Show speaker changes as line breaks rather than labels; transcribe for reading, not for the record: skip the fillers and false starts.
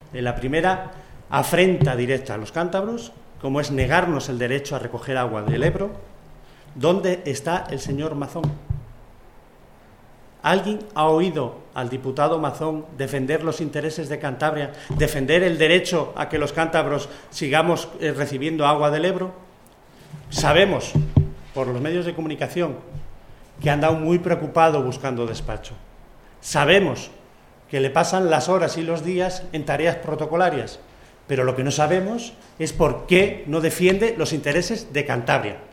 La primera, afrenta directa a los cántabros, como es negarnos el derecho a recoger agua del Ebro. ¿Dónde está el señor Mazón? ¿Alguien ha oído al diputado Mazón defender los intereses de Cantabria, defender el derecho a que los cántabros sigamos recibiendo agua del Ebro? Sabemos, por los medios de comunicación, que ha andado muy preocupado buscando despacho. Sabemos que le pasan las horas y los días en tareas protocolarias, pero lo que no sabemos es por qué no defiende los intereses de Cantabria.